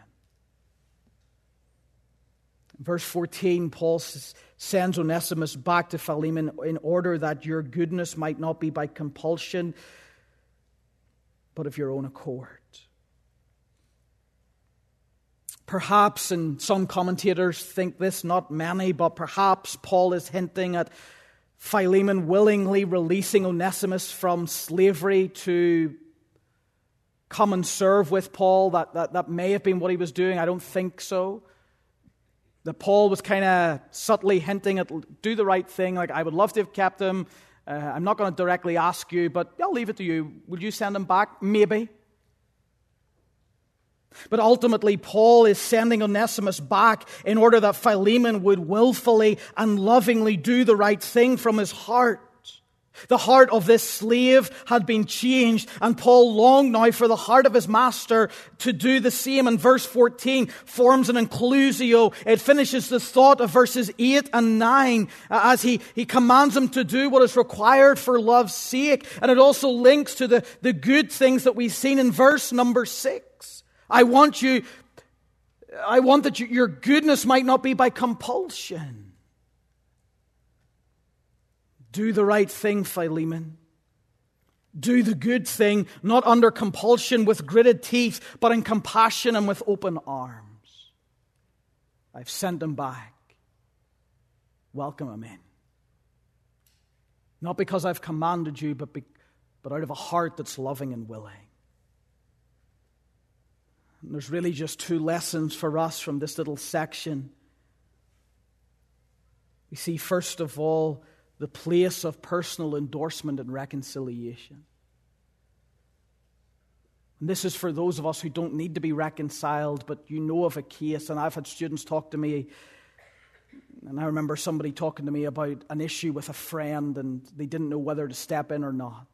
In verse fourteen, Paul sends Onesimus back to Philemon in order that your goodness might not be by compulsion, but of your own accord. Perhaps, and some commentators think this, not many, but perhaps Paul is hinting at Philemon willingly releasing Onesimus from slavery to come and serve with Paul. That, that, that may have been what he was doing. I don't think so. That Paul was kind of subtly hinting at, do the right thing. Like, I would love to have kept him. Uh, I'm not going to directly ask you, but I'll leave it to you. Will you send him back? Maybe. But ultimately, Paul is sending Onesimus back in order that Philemon would willfully and lovingly do the right thing from his heart. The heart of this slave had been changed, and Paul longed now for the heart of his master to do the same. And verse fourteen forms an inclusio. It finishes the thought of verses eight and nine as he, he commands him to do what is required for love's sake. And it also links to the, the good things that we've seen in verse number six. I want you, I want that you, your goodness might not be by compulsion. Do the right thing, Philemon. Do the good thing, not under compulsion with gritted teeth, but in compassion and with open arms. I've sent him back. Welcome him in. Not because I've commanded you, but, be, but out of a heart that's loving and willing. And there's really just two lessons for us from this little section. We see, first of all, the place of personal endorsement and reconciliation. And this is for those of us who don't need to be reconciled, but you know of a case, and I've had students talk to me, and I remember somebody talking to me about an issue with a friend, and they didn't know whether to step in or not.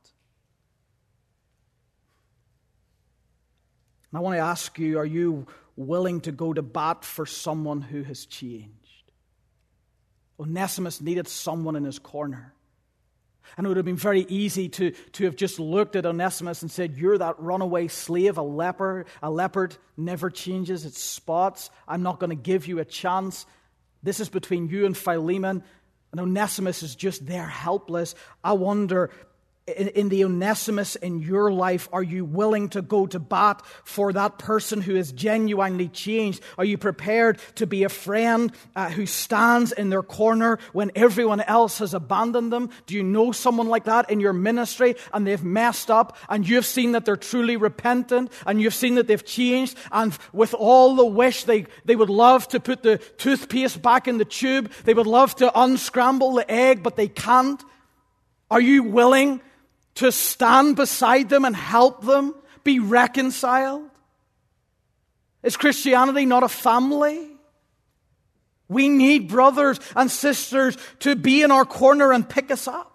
And I want to ask you, are you willing to go to bat for someone who has changed? Onesimus needed someone in his corner. And it would have been very easy to, to have just looked at Onesimus and said, you're that runaway slave, a leopard. A leopard never changes its spots. I'm not going to give you a chance. This is between you and Philemon. And Onesimus is just there helpless. I wonder, in, in the Onesimus in your life, are you willing to go to bat for that person who is genuinely changed? Are you prepared to be a friend uh, who stands in their corner when everyone else has abandoned them? Do you know someone like that in your ministry and they've messed up and you've seen that they're truly repentant and you've seen that they've changed, and with all the wish they, they would love to put the toothpaste back in the tube, they would love to unscramble the egg, but they can't? Are you willing to stand beside them and help them be reconciled? Is Christianity not a family? We need brothers and sisters to be in our corner and pick us up,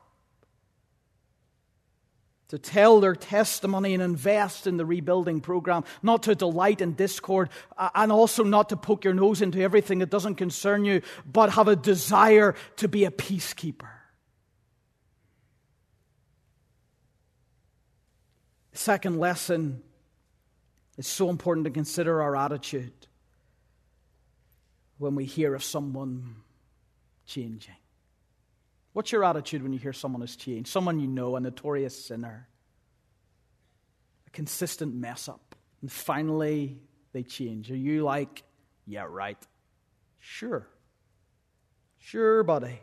to tell their testimony and invest in the rebuilding program, not to delight in discord, and also not to poke your nose into everything that doesn't concern you, but have a desire to be a peacekeeper. Second lesson, it's so important to consider our attitude when we hear of someone changing. What's your attitude when you hear someone has changed? Someone you know, a notorious sinner, a consistent mess up, and finally they change. Are you like, yeah, right? Sure. Sure, buddy.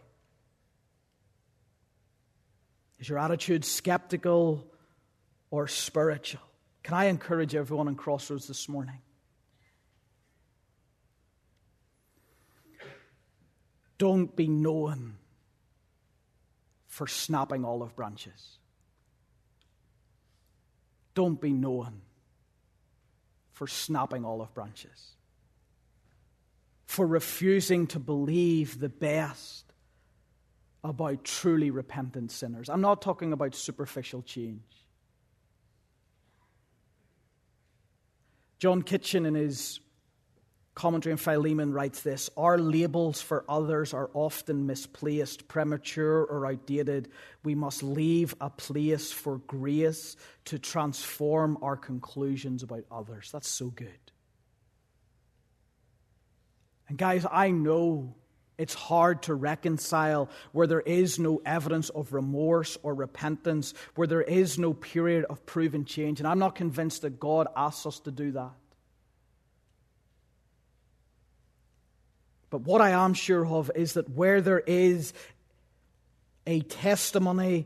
Is your attitude skeptical or spiritual? Can I encourage everyone in Crossroads this morning? Don't be known for snapping olive branches. Don't be known for snapping olive branches. For refusing to believe the best about truly repentant sinners. I'm not talking about superficial change. John Kitchen, in his commentary on Philemon, writes this: our labels for others are often misplaced, premature, or outdated. We must leave a place for grace to transform our conclusions about others. That's so good. And guys, I know it's hard to reconcile where there is no evidence of remorse or repentance, where there is no period of proven change. And I'm not convinced that God asks us to do that. But what I am sure of is that where there is a testimony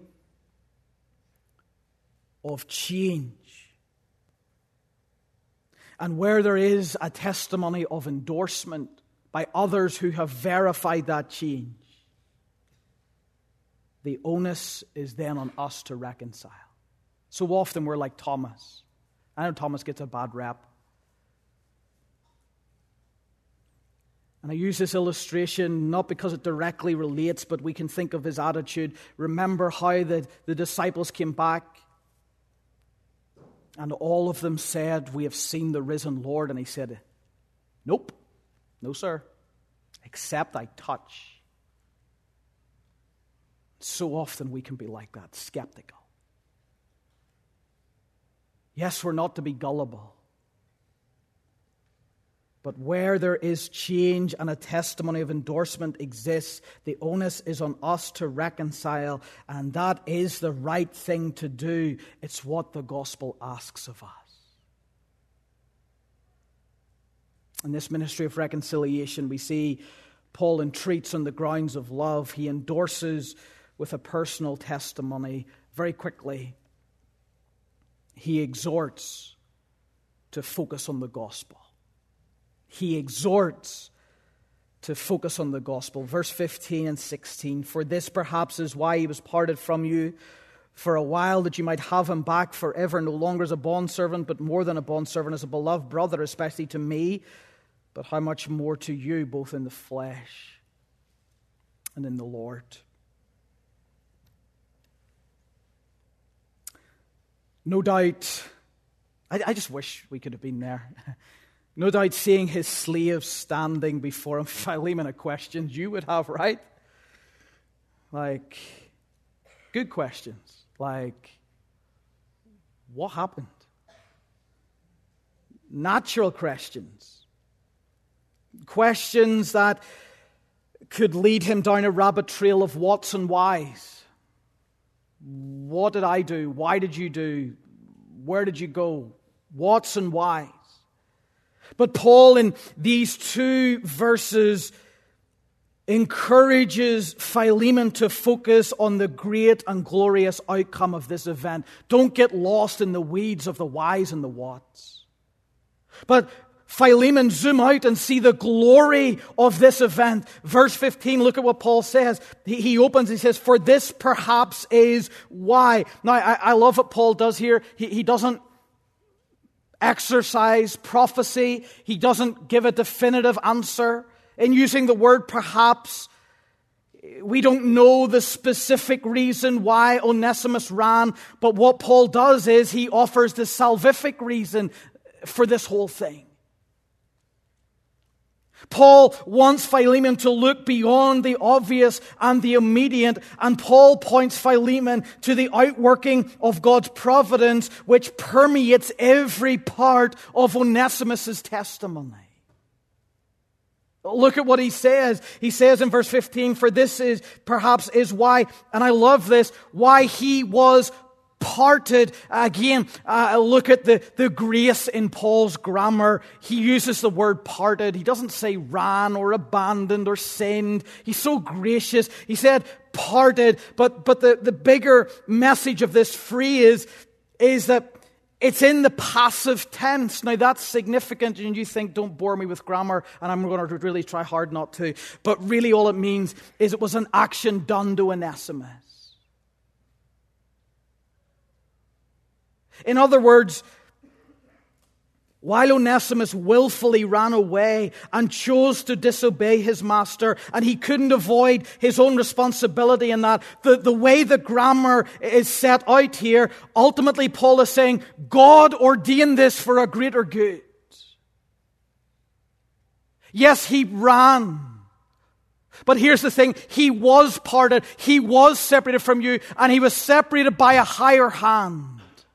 of change, and where there is a testimony of endorsement by others who have verified that change, the onus is then on us to reconcile. So often we're like Thomas. I know Thomas gets a bad rep. And I use this illustration not because it directly relates, but we can think of his attitude. Remember how the, the disciples came back and all of them said, "We have seen the risen Lord." And he said, "Nope, no sir, except I touch." So often we can be like that, skeptical. Yes, we're not to be gullible. But where there is change and a testimony of endorsement exists, the onus is on us to reconcile, and that is the right thing to do. It's what the gospel asks of us. In this ministry of reconciliation, we see Paul entreats on the grounds of love. He endorses with a personal testimony. Very quickly, he exhorts to focus on the gospel. He exhorts to focus on the gospel. Verse fifteen and sixteen. "For this perhaps is why he was parted from you for a while, that you might have him back forever, no longer as a bondservant, but more than a bondservant, as a beloved brother, especially to me, but how much more to you, both in the flesh and in the Lord." No doubt, I, I just wish we could have been there. No doubt seeing his slaves standing before him, Philemon, a question you would have, right? Like, good questions. Like, what happened? Natural questions. Questions that could lead him down a rabbit trail of whats and whys. What did I do? Why did you do? Where did you go? Whats and whys. But Paul, in these two verses, encourages Philemon to focus on the great and glorious outcome of this event. Don't get lost in the weeds of the whys and the whats. But Philemon, zoom out and see the glory of this event. Verse fifteen, look at what Paul says. He, he opens, he says, "For this perhaps is why." Now, I, I love what Paul does here. He, he doesn't exercise prophecy. He doesn't give a definitive answer. In using the word perhaps, we don't know the specific reason why Onesimus ran, but what Paul does is he offers the salvific reason for this whole thing. Paul wants Philemon to look beyond the obvious and the immediate, and Paul points Philemon to the outworking of God's providence, which permeates every part of Onesimus' testimony. Look at what he says. He says in verse fifteen, for this is perhaps is why, and I love this, why he was parted. Again, uh, look at the, the grace in Paul's grammar. He uses the word parted. He doesn't say ran or abandoned or sinned. He's so gracious. He said parted. But, but the, the bigger message of this phrase is that it's in the passive tense. Now that's significant, and you think, don't bore me with grammar, and I'm going to really try hard not to. But really all it means is it was an action done to Onesimus. In other words, while Onesimus willfully ran away and chose to disobey his master, and he couldn't avoid his own responsibility in that, the, the way the grammar is set out here, ultimately Paul is saying, God ordained this for a greater good. Yes, he ran. But here's the thing, he was parted, he was separated from you, and he was separated by a higher hand.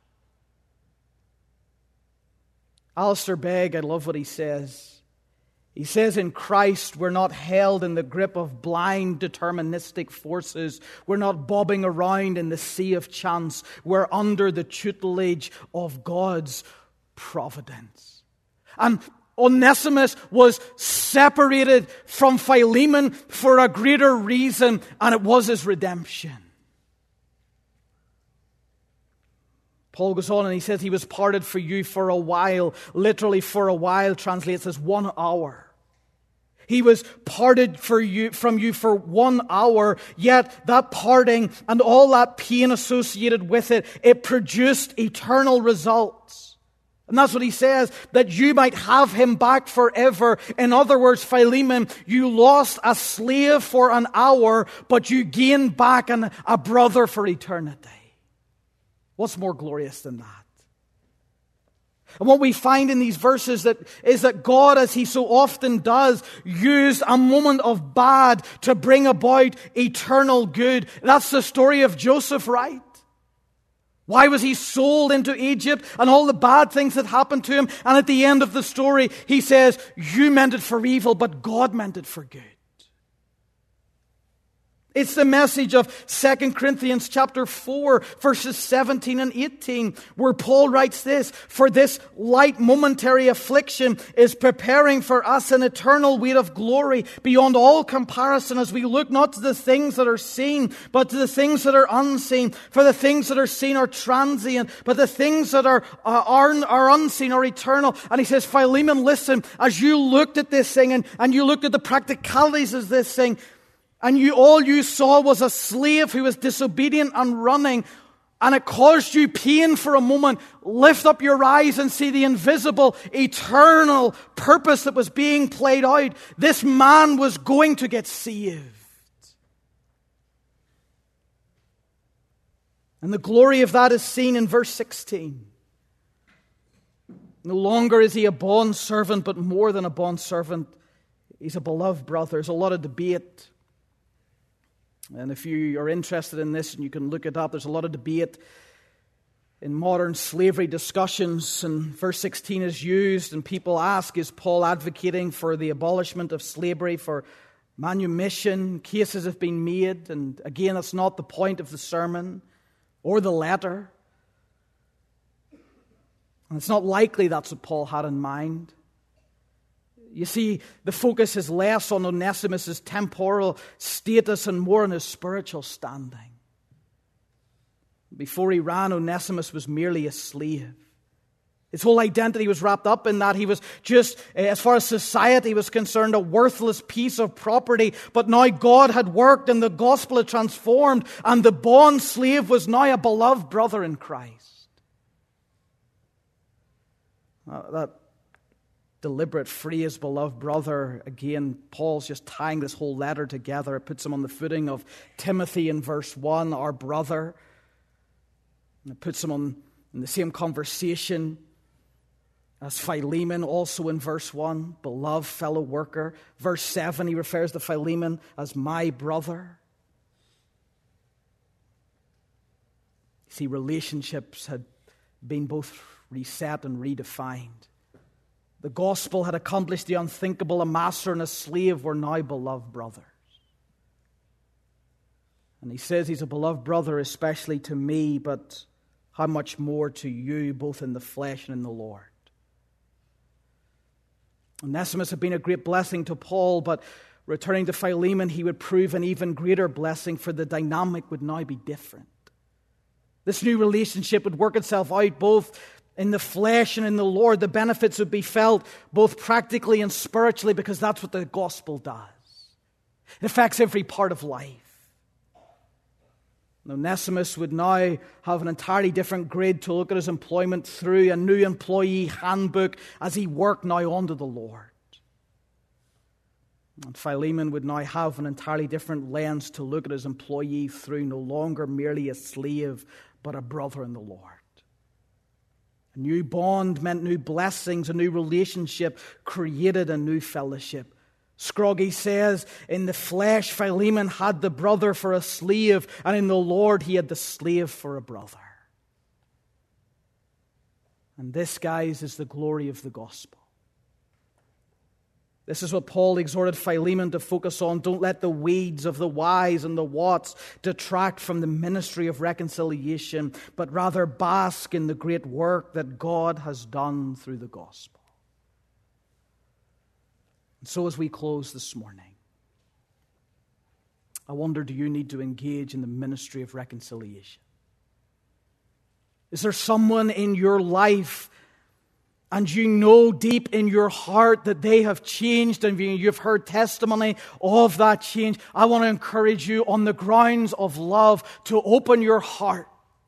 Alistair Begg, I love what he says. He says, in Christ, we're not held in the grip of blind, deterministic forces. We're not bobbing around in the sea of chance. We're under the tutelage of God's providence. And Onesimus was separated from Philemon for a greater reason, and it was his redemption. Paul goes on and he says he was parted for you for a while. Literally for a while translates as one hour. He was parted for you, from you for one hour, yet that parting and all that pain associated with it, it produced eternal results. And that's what he says, that you might have him back forever. In other words, Philemon, you lost a slave for an hour, but you gained back an, a brother for eternity. What's more glorious than that? And what we find in these verses that is that God, as he so often does, used a moment of bad to bring about eternal good. That's the story of Joseph, right? Why was he sold into Egypt and all the bad things that happened to him? And at the end of the story, he says, you meant it for evil, but God meant it for good. It's the message of Second Corinthians chapter four, verses seventeen and eighteen, where Paul writes this, for this light momentary affliction is preparing for us an eternal weight of glory beyond all comparison as we look not to the things that are seen, but to the things that are unseen. For the things that are seen are transient, but the things that are, uh, are, are unseen are eternal. And he says, Philemon, listen, as you looked at this thing and, and you looked at the practicalities of this thing, and you all you saw was a slave who was disobedient and running, and it caused you pain for a moment. Lift up your eyes and see the invisible, eternal purpose that was being played out. This man was going to get saved. And the glory of that is seen in verse sixteen. No longer is he a bondservant, but more than a bondservant. He's a beloved brother. There's a lot of debate. And if you are interested in this, and you can look it up, there's a lot of debate in modern slavery discussions. And verse sixteen is used, and people ask, is Paul advocating for the abolishment of slavery, for manumission? Cases have been made, and again, that's not the point of the sermon or the letter. And it's not likely that's what Paul had in mind. You see, the focus is less on Onesimus' temporal status and more on his spiritual standing. Before he ran, Onesimus was merely a slave. His whole identity was wrapped up in that. He was just, as far as society was concerned, a worthless piece of property. But now God had worked and the gospel had transformed, and the bond slave was now a beloved brother in Christ. Uh, that deliberate phrase, beloved brother, again, Paul's just tying this whole letter together. It puts him on the footing of Timothy in verse one, our brother. And it puts him on in the same conversation as Philemon, also in verse one, beloved fellow worker. Verse seven, he refers to Philemon as my brother. You see, relationships had been both reset and redefined. The gospel had accomplished the unthinkable. A master and a slave were now beloved brothers. And he says he's a beloved brother, especially to me, but how much more to you, both in the flesh and in the Lord. Onesimus had been a great blessing to Paul, but returning to Philemon, he would prove an even greater blessing, for the dynamic would now be different. This new relationship would work itself out both in the flesh and in the Lord. The benefits would be felt both practically and spiritually, because that's what the gospel does. It affects every part of life. Onesimus would now have an entirely different grid to look at his employment through, a new employee handbook as he worked now under the Lord. And Philemon would now have an entirely different lens to look at his employee through, no longer merely a slave, but a brother in the Lord. A new bond meant new blessings, a new relationship created a new fellowship. Scroggie says, in the flesh, Philemon had the brother for a slave, and in the Lord he had the slave for a brother. And this, guys, is the glory of the gospel. This is what Paul exhorted Philemon to focus on. Don't let the weeds of the whys and the whats detract from the ministry of reconciliation, but rather bask in the great work that God has done through the gospel. And so as we close this morning, I wonder, do you need to engage in the ministry of reconciliation? Is there someone in your life, and you know deep in your heart that they have changed, and you've heard testimony of that change? I want to encourage you on the grounds of love to open your heart,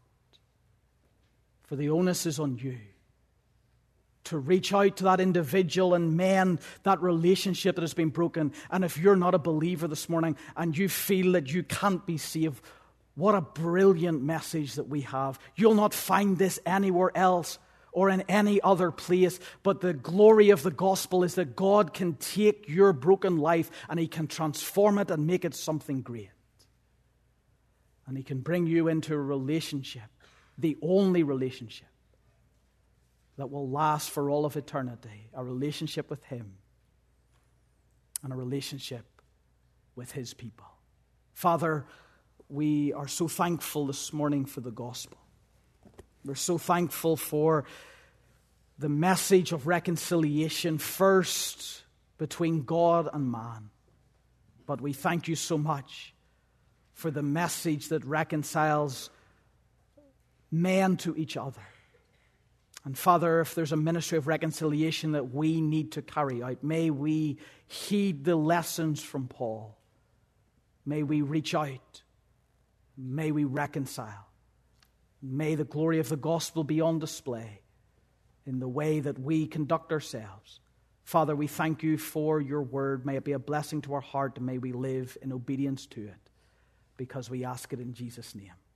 for the onus is on you to reach out to that individual and mend that relationship that has been broken. And if you're not a believer this morning and you feel that you can't be saved, what a brilliant message that we have. You'll not find this anywhere else or in any other place, but the glory of the gospel is that God can take your broken life and He can transform it and make it something great. And He can bring you into a relationship, the only relationship that will last for all of eternity, a relationship with Him and a relationship with His people. Father, we are so thankful this morning for the gospel. We're so thankful for the message of reconciliation, first between God and man. But we thank you so much for the message that reconciles men to each other. And Father, if there's a ministry of reconciliation that we need to carry out, may we heed the lessons from Paul. May we reach out. May we reconcile. May the glory of the gospel be on display in the way that we conduct ourselves. Father, we thank you for your word. May it be a blessing to our heart, and may we live in obedience to it, because we ask it in Jesus' name.